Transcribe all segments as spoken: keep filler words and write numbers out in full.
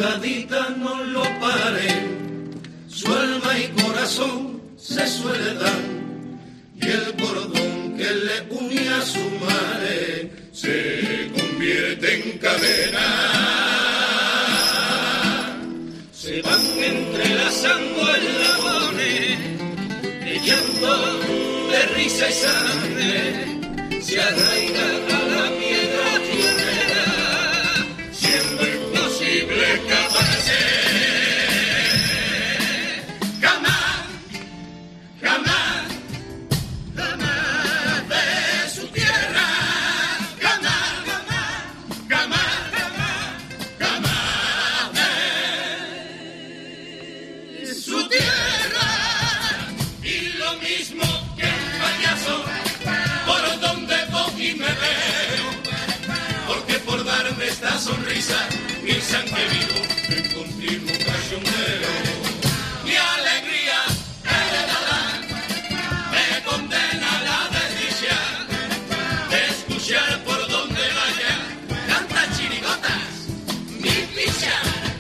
gadita no lo pare, su alma y corazón se suele dar, y el cordón que le unía a su madre se convierte en cadena. Se van entrelazando eslabones de llanto, de risa y sangre, se arraiga a la piedra tierra, siendo imposible escaparse. Jamás, jamás, jamás de su tierra, jamás, jamás, jamás, jamás, jamás de su tierra. Y lo mismo que un payaso, por donde voy me veo, porque por darme esta sonrisa piensan que vivo en continuo cachondeo. Mi alegría heredada me condena a la desdicha de escuchar por donde vaya tantas chirigotas, mi picha.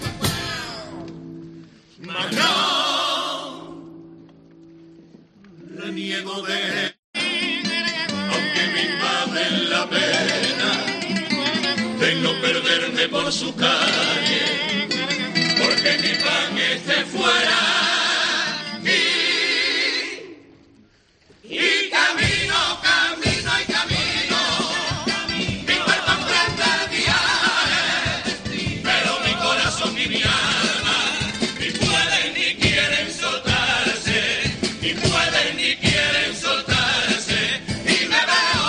Mas no le niego de, aunque me invade la pena de no perderme por su calle, porque mi pan esté fuera y, y camino, camino y camino, mi cuerpo enfrenta el viaje, pero mi corazón y mi alma ni pueden ni quieren soltarse, ni pueden ni quieren soltarse, y me veo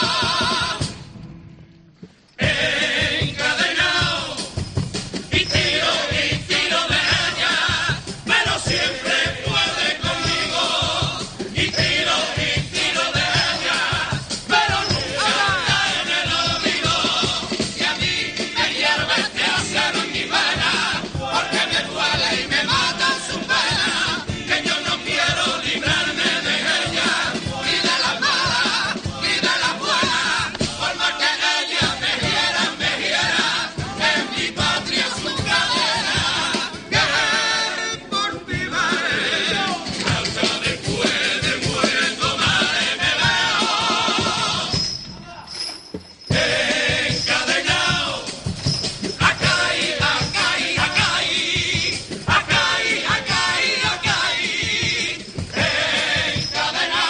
encadenado y tiro y tiro de ella, pero siempre puede conmigo, y tiro y tiro de ella, pero nunca cae en el olvido, y a mí me hierve este acero en mi vena, porque me duele y me matan su pena, que yo no quiero librarme de ella, ni de la mala, ni de la buena, por más que ella me hiera, me hiera, en mi patria su cadena, que por mi madre, hasta después de muerto madre me veo encadenado, acá y acá y acá y acá y acá y acá y encadenado.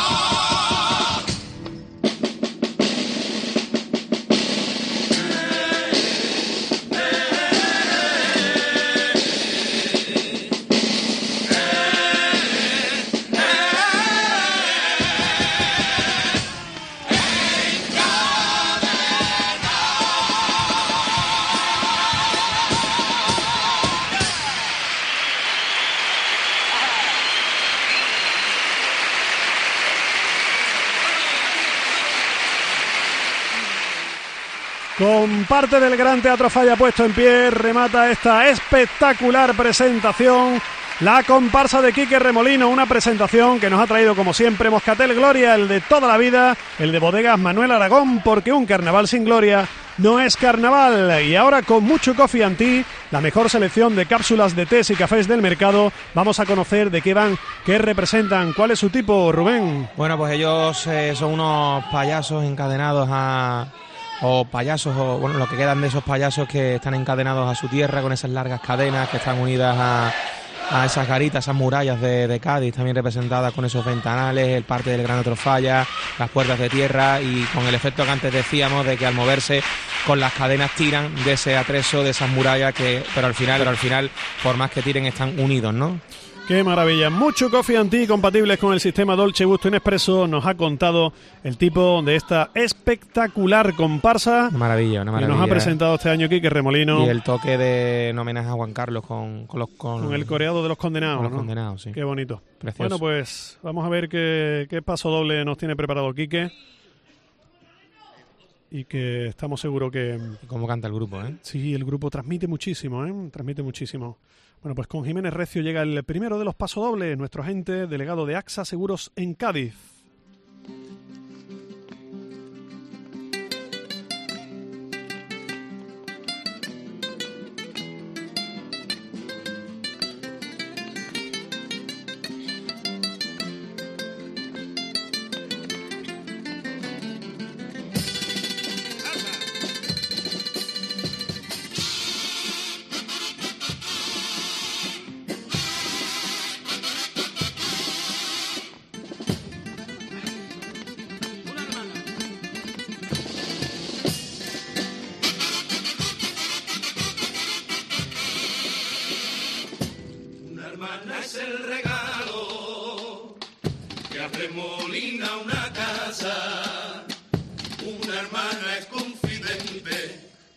Con parte del Gran Teatro Falla puesto en pie, remata esta espectacular presentación la comparsa de Quique Remolino, una presentación que nos ha traído como siempre Moscatel Gloria, el de toda la vida, el de Bodegas Manuel Aragón, porque un carnaval sin gloria no es carnaval. Y ahora con mucho coffee and tea, la mejor selección de cápsulas de tés y cafés del mercado, vamos a conocer de qué van, qué representan, cuál es su tipo, Rubén. Bueno, pues ellos eh, son unos payasos encadenados a... o payasos, o bueno, lo que quedan de esos payasos que están encadenados a su tierra con esas largas cadenas que están unidas a, a esas garitas, esas murallas de, de Cádiz, también representadas con esos ventanales, el parte del Gran Teatro Falla, las puertas de tierra, y con el efecto que antes decíamos de que al moverse con las cadenas tiran de ese atrezo, de esas murallas, que pero al final, pero al final, por más que tiren, están unidos, ¿no? ¡Qué maravilla! Mucho coffee and tea compatibles con el sistema Dolce Gusto Nespresso, nos ha contado el tipo de esta espectacular comparsa. Una maravilla, una maravilla. Que nos ha presentado este año Quique Remolino. Y el toque de en homenaje a Juan Carlos con, con los... Con, con el coreado de los condenados, con los ¿no? condenados, sí. Qué bonito. Precioso. Bueno, pues vamos a ver qué, qué paso doble nos tiene preparado Quique. Y que estamos seguros que... Y cómo canta el grupo, ¿eh? Sí, el grupo transmite muchísimo, ¿eh? Transmite muchísimo. Bueno, pues con Jiménez Recio llega el primero de los pasodobles, nuestro agente delegado de AXA Seguros en Cádiz.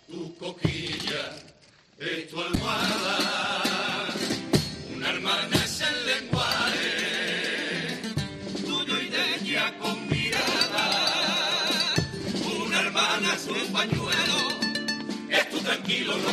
tu coquilla es tu almohada, una hermana es el lenguaje, tuyo y de ella con mirada, una hermana es un pañuelo, es tu tranquilo, no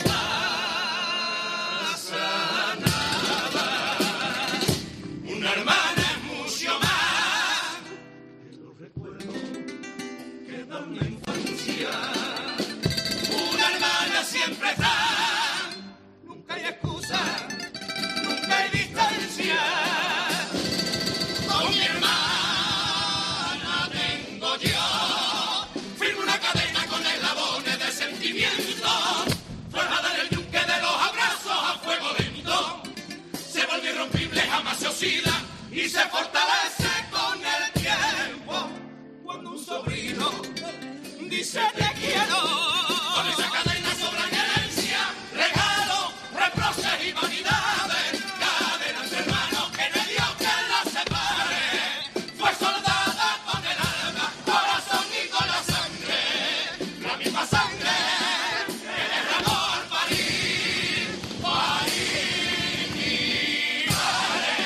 pasa nada, una hermana es mucho más que los recuerdos que dan la infancia. Una hermana siempre está, nunca hay excusa, nunca hay distancia. Con mi hermana tengo yo, firmo una cadena con eslabones de sentimiento, forjada en el yunque de los abrazos a fuego lento. Se vuelve irrompible, jamás se oxida y se fortalece con el tiempo. Cuando un sobrino dice te quiero, con esa cadena sobran herencia, regalo, reproches y vanidades, cadenas de hermanos que no hay Dios que las separe. Fue soldada con el alma, corazón y con la sangre, la misma sangre que derramó al parir, parir mi madre.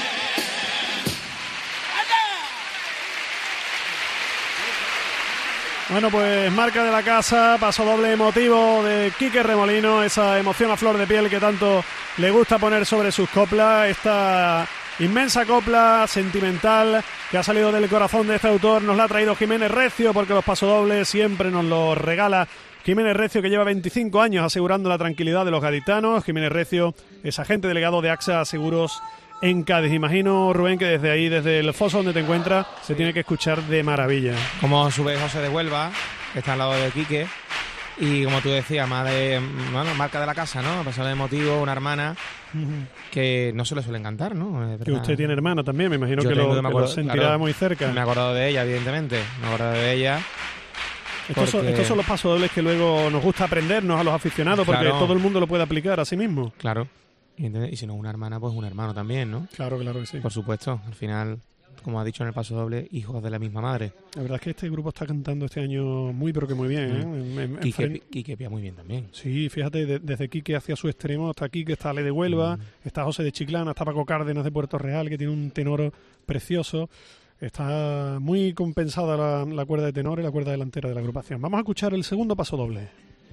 Bueno, pues marca de la casa, paso doble emotivo de Quique Remolino, esa emoción a flor de piel que tanto le gusta poner sobre sus coplas, esta inmensa copla sentimental que ha salido del corazón de este autor, nos la ha traído Jiménez Recio, porque los pasodobles siempre nos los regala Jiménez Recio, que lleva veinticinco años asegurando la tranquilidad de los gaditanos. Jiménez Recio es agente delegado de AXA Seguros en Cádiz. Imagino, Rubén, que desde ahí, desde el foso donde te encuentras, se tiene que escuchar de maravilla. Como sube José de Huelva, que está al lado de Quique, y como tú decías, más de, bueno, marca de la casa, ¿no? Persona de motivo, una hermana que no se le suelen cantar, ¿no? Que usted tiene hermana también, me imagino. Yo que tengo, lo, me que acuerdo, lo sentirá claro, muy cerca. Me he acordado de ella, evidentemente, me he acordado de ella. Estos, son, porque... estos son los pasodobles que luego nos gusta aprendernos a los aficionados, porque Claro. todo el mundo lo puede aplicar a sí mismo. Claro. Y, y si no una hermana, pues un hermano también, ¿no? Claro, claro que sí. Por supuesto, al final, como ha dicho en el paso doble, hijos de la misma madre. La verdad es que este grupo está cantando este año muy, pero que muy bien, ¿eh? En- en- en Quique, fren- Quique Pía muy bien también. Sí, fíjate, de- desde Quique hacia su extremo, hasta Quique, está Ale de Huelva, Mm. está José de Chiclana, está Paco Cárdenas de Puerto Real, que tiene un tenor precioso. Está muy compensada la, la cuerda de tenor y la cuerda delantera de la agrupación. Vamos a escuchar el segundo paso doble.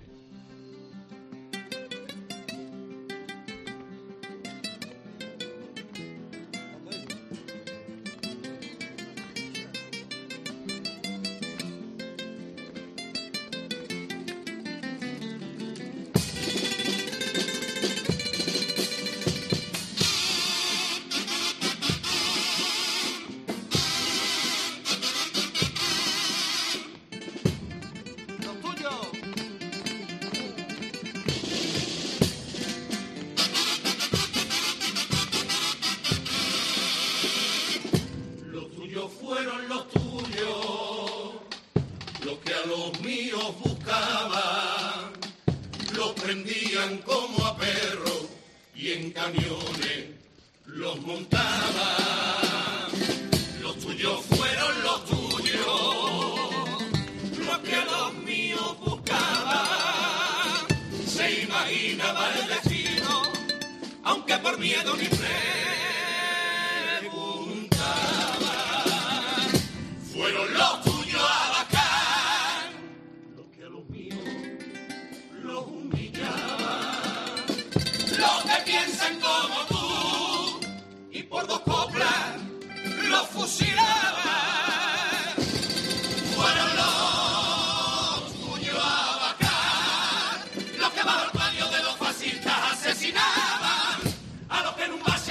Lo tuyo. Los tuyos fueron los tuyos, los que a los míos buscaban, los prendían como a perros y en camiones los montaban. Los tuyos fueron los tuyos, los que a los míos buscaban. Se imaginaba el destino, aunque por miedo ni preguntaba. Fueron los tuyos a Bacán, los que a los míos los humillaban. Los que piensan como tú y por dos coplas los fusilaban. Fueron los tuyos a Bacán, los que bajo el palio de los fascistas asesinaban a los que en un vaso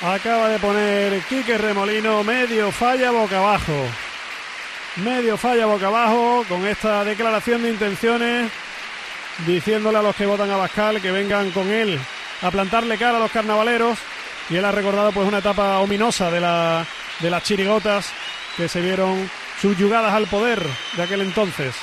Acaba de poner Quique Remolino, medio falla boca abajo. Medio falla boca abajo con esta declaración de intenciones, diciéndole a los que votan a Abascal que vengan con él a plantarle cara a los carnavaleros. Y él ha recordado pues una etapa ominosa de, la, de las chirigotas que se vieron subyugadas al poder de aquel entonces.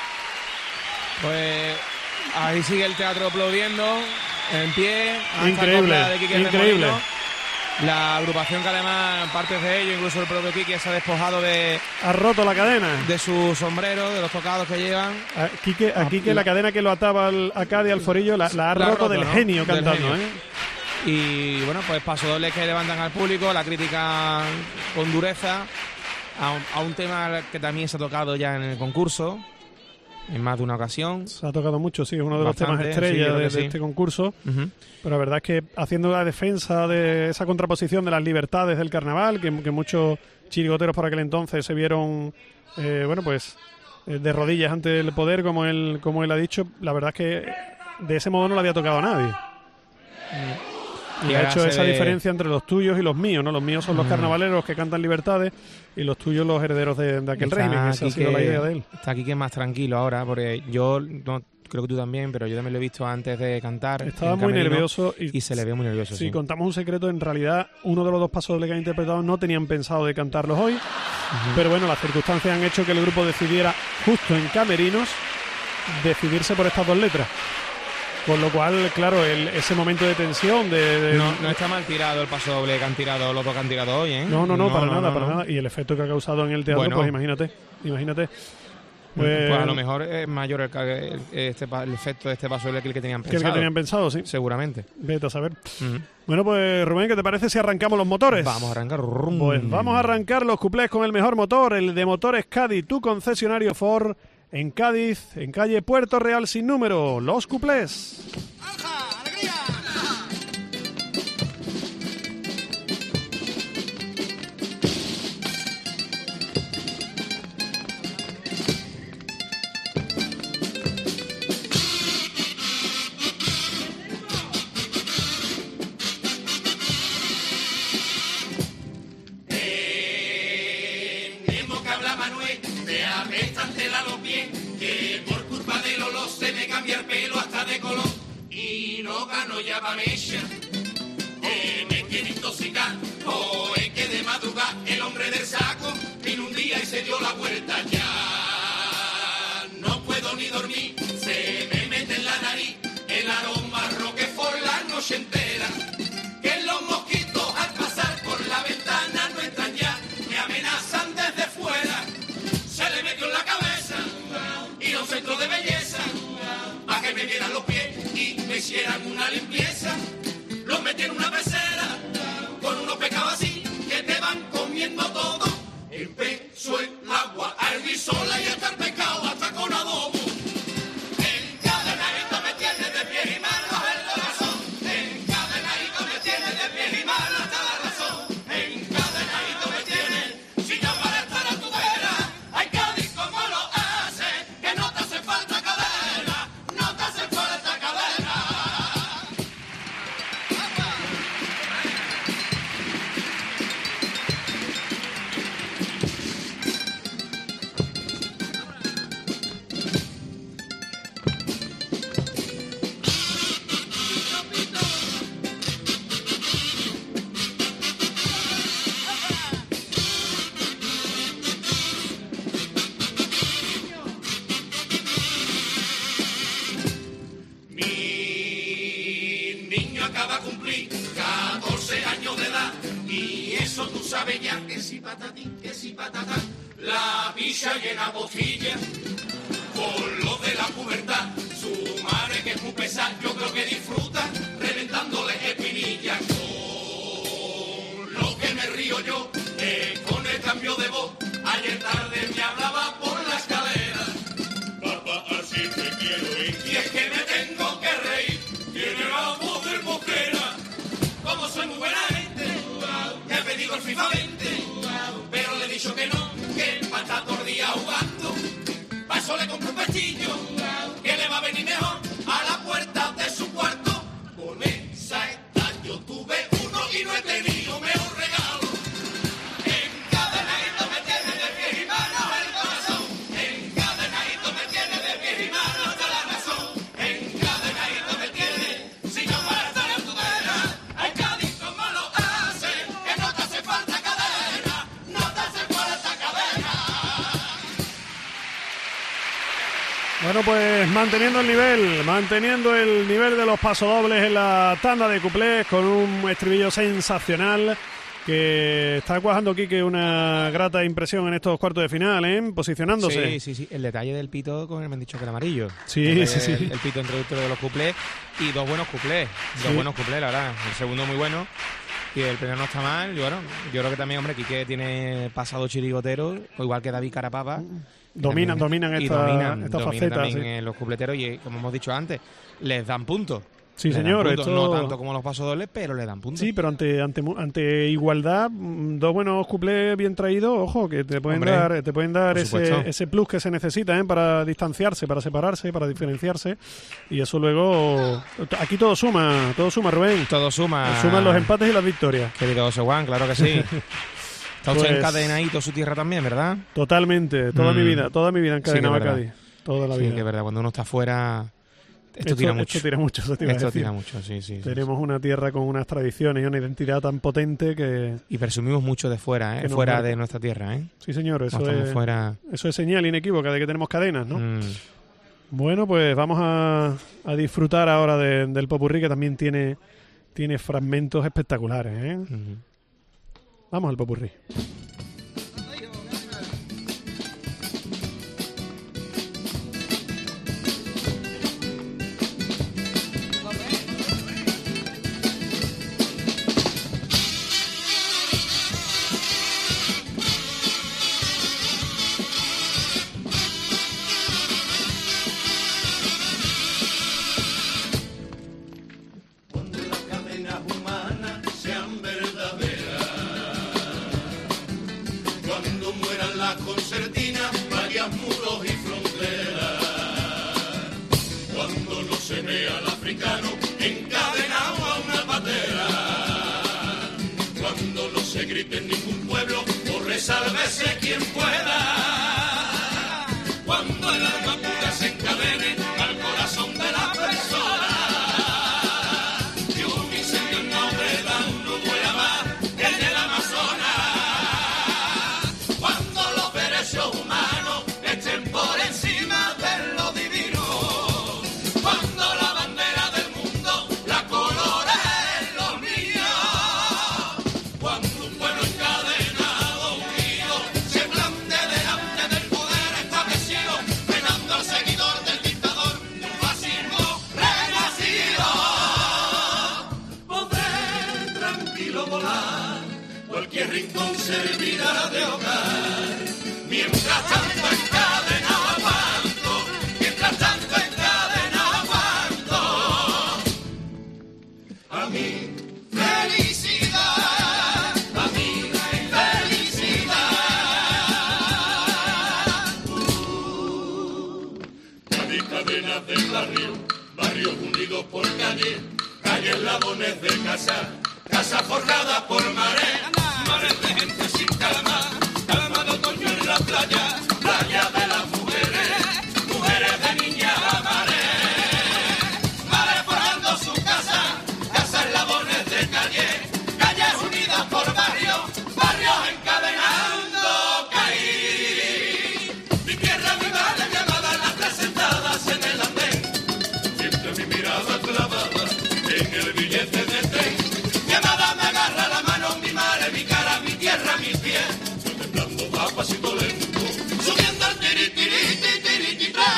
Pues ahí sigue el teatro aplaudiendo, en pie. Increíble, de Quique increíble. Remolino. La agrupación que además, partes de ello, incluso el propio Quique se ha despojado de, Ha roto la cadena. de su sombrero, de los tocados que llevan. A Quique, a Quique la cadena que lo ataba al, a Cádiz al Forillo la, la ha La ha roto, roto, del ¿no? genio Del cantando. genio. ¿eh? Y bueno, pues paso doble que levantan al público, la crítica con dureza a un, a un tema que también se ha tocado ya en el concurso en más de una ocasión. Se ha tocado mucho, sí, es uno de Bastante, los temas sí, estrella creo de, que de sí. este concurso. Uh-huh. Pero la verdad es que haciendo la defensa de esa contraposición de las libertades del carnaval, que, que muchos chirigoteros por aquel entonces se vieron, eh, bueno, pues eh, de rodillas ante el poder, como él, como él ha dicho, la verdad es que de ese modo no le había tocado a nadie. Y, Y ha ahora hecho se esa ve- diferencia entre los tuyos y los míos, ¿no? Los míos son los carnavaleros que cantan libertades y los tuyos los herederos de, de aquel Está régimen. Esa ha sido la Quique- idea de él. Está Quique más tranquilo ahora, porque yo, no, creo que tú también, pero yo también lo he visto antes de cantar. Estaba en muy camerino, nervioso y, y se le ve muy nervioso. si sí. contamos un secreto, en realidad uno de los dos pasos que han interpretado no tenían pensado de cantarlos hoy, pero bueno, las circunstancias han hecho que el grupo decidiera, justo en camerinos, decidirse por estas dos letras. Con lo cual, claro, el, ese momento de tensión, de... de- No, no está mal tirado el paso doble que han tirado los dos que han tirado hoy, ¿eh? no, no, no, para no, nada, no, para no. nada. Y el efecto que ha causado en el teatro, Bueno. pues imagínate, imagínate. Pues, pues a lo mejor es mayor el, ca- el- este, pa- el efecto de este paso doble que el que tenían que el pensado. que tenían pensado, sí. Seguramente. Vete a saber. Ujú. Bueno, pues Rubén, ¿qué te parece si arrancamos los motores? Vamos a arrancar. Rum. Pues vamos a arrancar los cuplés con el mejor motor, el de Motores Cádiz, tu concesionario Ford, en Cádiz, en calle Puerto Real sin número. Los cuplés. Tenemos que hablar, Manuel, de apestantela los pies, que por culpa del olor se me cambia el pelo hasta de color y no gano ya pa' mecha. Eh, me quiere intoxicar, o es que de madrugada el hombre del saco vino un día y se dio la vuelta ya. No puedo ni dormir, se me mete en la nariz el aroma Roquefort la noche entera. Que los mosquitos al pasar por la ventana no entran ya, me amenazan desde fuera. Se le metió en la cabeza y un centro de belleza, a que me dieran los pies y me hicieran una limpieza. Los metí en una pecera con unos pescados así que te van comiendo todo. Empezó el agua a hervir sola y hasta el pescado hasta con adobo. Encadenadito me tiene de pies y manos el corazón. Encadenadito me tiene de pies y manos hasta la razón. Encadenadito me tiene si ya para estar a tu vera. Ay, Cádiz, ¿cómo lo hace? Que no te hace falta cadena, no te hace falta cadena. Mi niño acaba de cumplir catorce años de edad y eso tú sabes ya que si patatín, que si patatán, la picha llena botilla por lo de la pubertad. Su madre que es muy pesada, yo creo que disfruta reventándole espinillas. Con lo que me río yo es con el cambio de voz. Ayer tarde me hablaba por la escalera. Papá, así te quiero ir. Y es que me tengo que reír. Tiene la voz del Mosquera. Como soy muy buena gente, he pedido el FIFA veinte, pero le he dicho que no, que va a estar todo el día jugando. Pa' eso le compro un pestillo, que le va a venir mejor a la puerta de su cuarto. Con esa edad yo tuve uno y no he tenido Bueno, pues manteniendo el nivel, manteniendo el nivel de los pasodobles en la tanda de cuplés con un estribillo sensacional que está cuajando Quique una grata impresión en estos cuartos de final, ¿eh? Posicionándose. Sí, sí, sí. El detalle del pito con el me han dicho que era amarillo. Sí, el, sí, sí. El, el pito introductorio de los cuplés y dos buenos cuplés. Dos Sí. buenos cuplés, la verdad. El segundo muy bueno y el primero no está mal. Y bueno, yo creo que también, hombre, Quique tiene pasado chirigotero, igual que David Carapapa. Dominan, dominan y esta, dominan, esta dominan faceta. también Sí, eh, los cupleteros y, como hemos dicho antes, les dan puntos. sí Le dan señor. puntos, Esto... no tanto como los pasodobles, pero le dan puntos. Sí, pero ante ante mu- ante igualdad, mm, dos buenos cuplés bien traídos, ojo, que te pueden Hombre, dar te pueden dar por ese, supuesto. ese plus que se necesita, ¿eh? Para distanciarse, para separarse, para diferenciarse, y eso luego aquí todo suma, todo suma, Rubén. Todo suma. Suman los empates y las victorias. Querido José Juan, claro que sí. Está usted Pues- encadenadito su tierra también, ¿verdad? Totalmente, toda Mm. mi vida, toda mi vida Sí, que encadenado es a verdad. Cádiz, toda la Sí, vida. que es verdad, cuando uno está afuera, esto, Esto- tira esto mucho. tira mucho, eso te iba a Esto decir. tira mucho, sí, sí. sí, Tenemos una tierra con unas tradiciones y una identidad tan potente que, sí. Y presumimos mucho de fuera, Que ¿eh? nos Fuera marca. de nuestra tierra, ¿eh? sí señor, eso Cuando estamos es, fuera. eso es señal inequívoca de que tenemos cadenas, ¿no? mm, Bueno, pues vamos a, a disfrutar ahora de- del popurrí, que también tiene, tiene fragmentos espectaculares, ¿eh? mm. Vamos al popurrí. Cuando las cadenas humanas sean verdaderas, cuando mueran las concertinas, varias muros y fronteras, cuando no se vea al africano encadenado a una patera, cuando no se grite en ningún pueblo, corre sálvese quien pueda, cuando el alma pura se encadene al corazón de la persona. Cualquier rincón servirá de hogar. Mientras tanto encadenado aguanto, mientras tanto encadenado aguanto. A mí felicidad, a mí felicidad. Uh, Cádiz, cadenas del barrio, barrios unidos por calle, calles labones de casa. Casa forjada por mares, mares de gente sin calma, calma de otoño en la playa, playa de las mujeres, mujeres de niñas a mares, mares forjando su casa, casas labones de calle, calles unidas por barrios, barrios encadenando caí. Mi tierra, mi madre, mi amada, las tres sentadas en el andén, siempre mi mirada clavada en el billete de tren. Mi amada me agarra la mano, mi madre, mi cara, mi tierra, mis pies. Estoy temblando a pasito lento, subiendo el tiri, tiri, tiri, tiri, tiri, tren.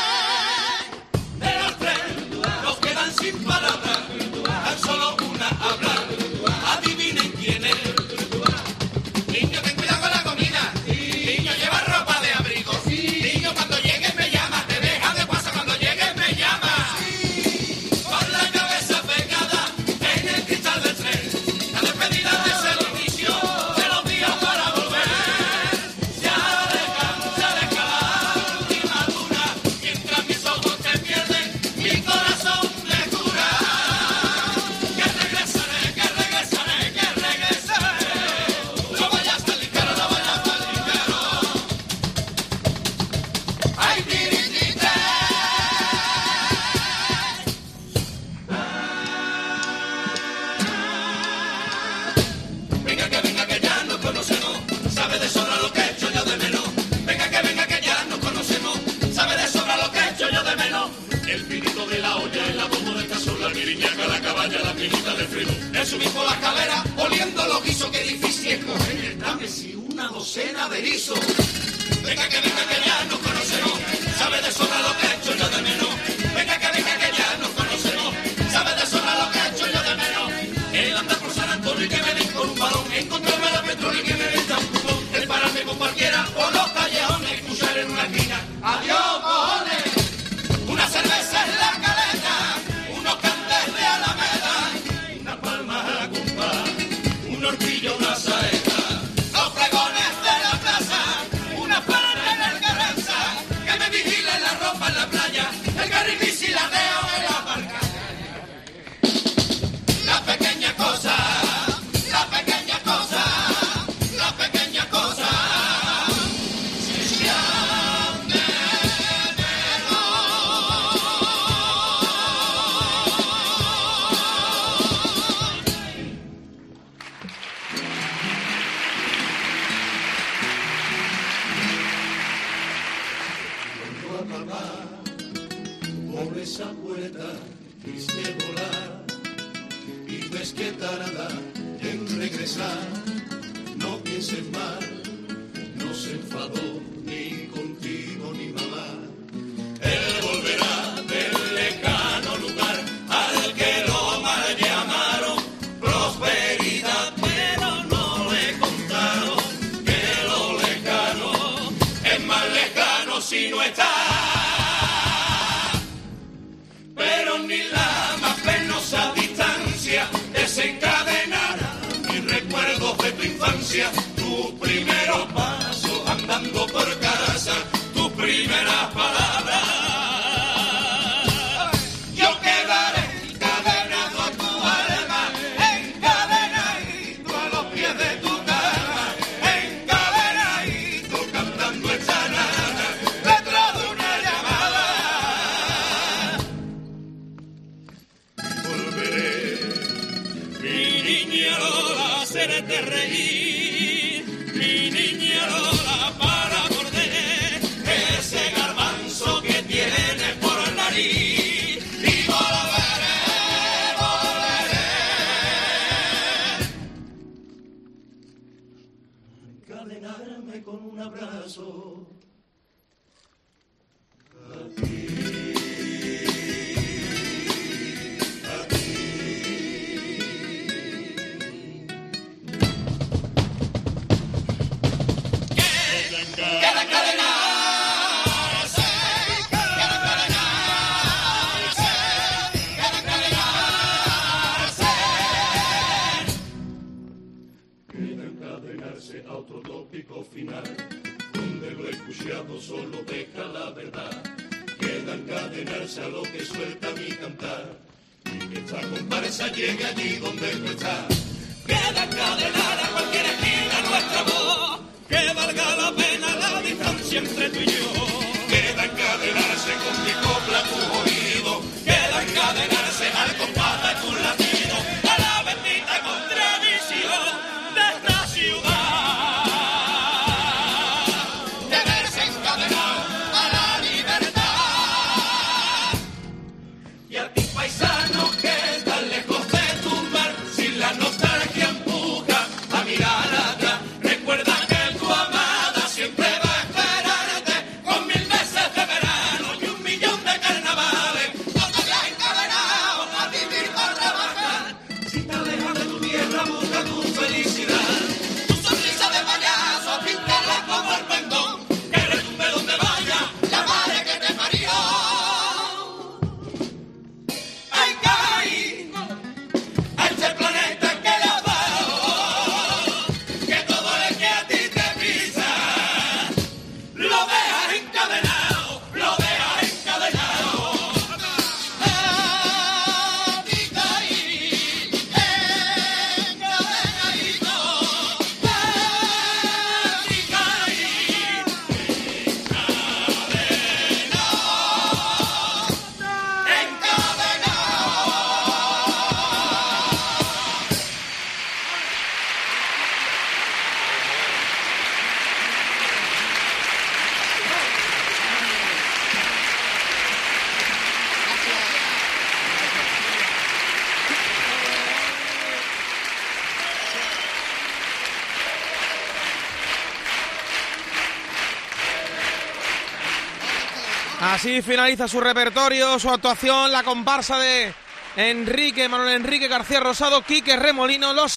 De los tres, los quedan sin palabras, tan solo una habla. Adivinen quién es. Niño, ten cuidado con la comida. Niño, lleva ropa de abrigo. Niño, cuando llegues me llamas. Te deja de WhatsApp, cuando llegues me llamas. Con la cabeza pegada en el cristal del tren. La despedida es el inicio de los días para volver. si una docena de erizos. Venga que venga que ya nos conocemos, sabe de sobra lo que he hecho yo de menos. Venga que venga que ya nos conocemos, sabe de sobra lo que he hecho yo de menos. El andar por San Antonio y que me den con un balón, encontrarme la petróleo y que me venda un cupón, el pararme con cualquiera por los callejones, escuchar en una esquina, adiós cojones, una cerveza en la caleta, unos cantes de Alameda, una palma a la compa, un horquillo, una saeta, los pregones de la plaza, una palma en el Carranza, que me vigilen la ropa en la playa, el carribici la deo en la barca. La pequeña cosa, la pequeña cosa, la pequeña cosa, si se han de por esa puerta quise volar y ves que tarda en regresar. No pienses mal, no se enfadó ni contigo ni mamá. Él volverá del lejano lugar al que lo mal llamaron prosperidad, pero no le contaron que lo lejano es más lejano si no está. Pero ni la más penosa distancia desencadenará mis recuerdos de tu infancia, tus primeros pasos andando por casa, tus primeras palabras. Yo quedaré encadenado a tu alma, encadenadito a los pies de tu cama, encadenadito cantando esta nada detrás de una llamada. Volveré, mi niña Lola, hacerte reír, mi niña Lola, para morder ese garbanzo que tiene por nariz, y volveré, volveré. Encadenarme con un abrazo a ti. Queda encadenarse, queda encadenarse, queda encadenarse. Queda encadenarse a otro tópico final, donde lo escuchado solo deja la verdad. Queda encadenarse a lo que suelta mi cantar, y que esta comparsa llegue allí donde tú estás. Queda encadenar a cualquier esquina nuestra voz, que valga la pena la distancia entre tú y yo. Queda encadenarse con mi copla tu oído, queda encadenarse al compás de tu latido, a la bendita contradicción de esta ciudad, de verse encadenado a la libertad. Y a ti paisano que estás lejos de tu mar, sin la nostalgia empuja a mirar atrás, recuerda que tu amada Así finaliza su repertorio, su actuación, la comparsa de Enrique, Manuel Enrique García Rosado, Quique Remolino, los